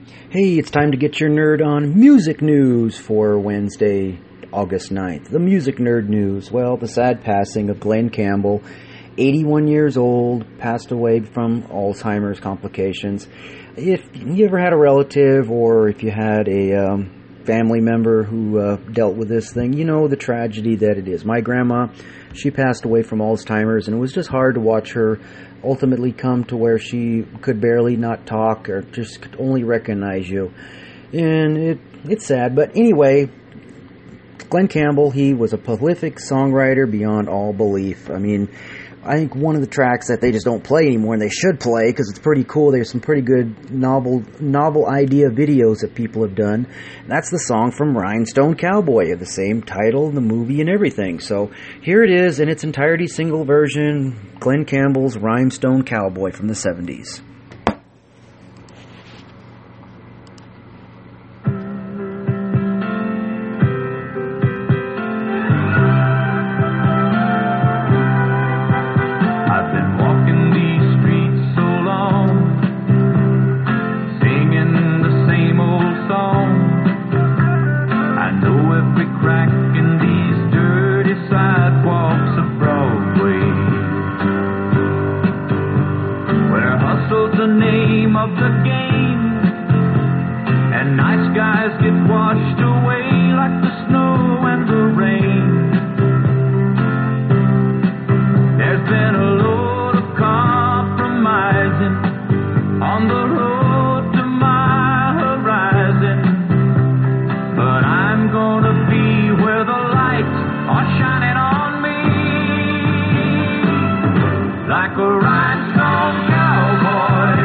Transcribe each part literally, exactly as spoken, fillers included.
Hey, it's time to get your nerd on music news for Wednesday, August ninth. The music nerd news. Well, the sad passing of Glen Campbell, eighty-one years old, passed away from Alzheimer's complications. If you ever had a relative or if you had a um, family member who uh, dealt with this thing, you know the tragedy that it is. My grandma, she passed away from Alzheimer's, and it was just hard to watch her ultimately come to where she could barely not talk or just could only recognize you. And it it's sad. But anyway, Glen Campbell, he was a prolific songwriter beyond all belief. I mean, I think one of the tracks that they just don't play anymore, and they should play because it's pretty cool. There's some pretty good novel novel idea videos that people have done. And that's the song from Rhinestone Cowboy, of the same title, the movie, and everything. So here it is in its entirety, single version, Glen Campbell's Rhinestone Cowboy from the seventies. The name of the game, and nice guys get washed away like the snow and the rain. There's been a load of compromising on the road to my horizon, but I'm gonna be where the lights are shining on me like a rhinestone cowboy.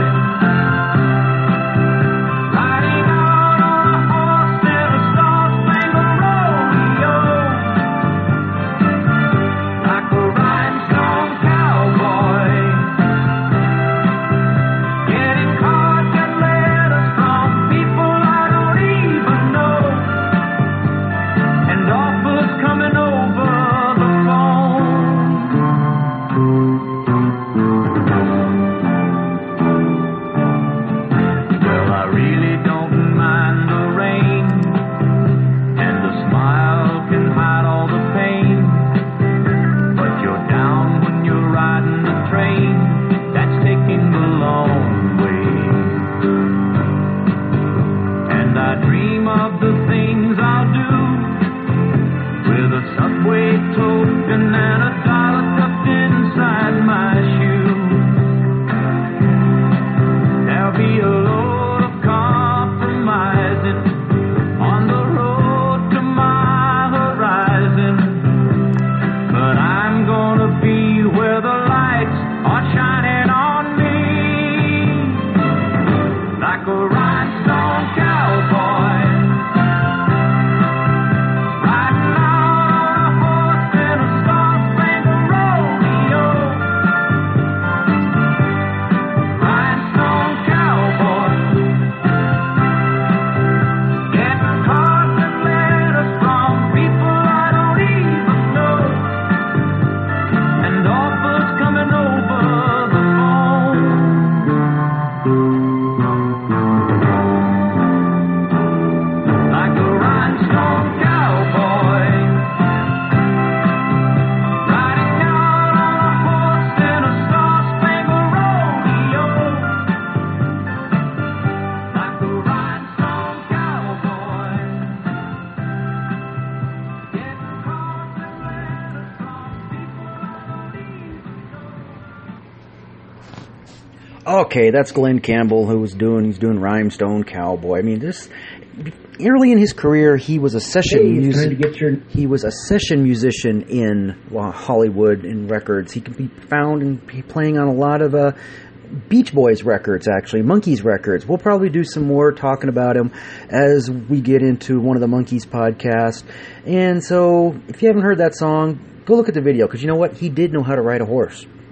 Okay, that's Glen Campbell, who was doing, he's doing Rhinestone Cowboy. I mean, this, early in his career, he was a session hey, musician. Your... He was a session musician in well, Hollywood in records. He can be found and be playing on a lot of uh, Beach Boys records, actually, Monkees records. We'll probably do some more talking about him as we get into one of the Monkees podcasts. And so, if you haven't heard that song, go look at the video, because you know what? He did know how to ride a horse.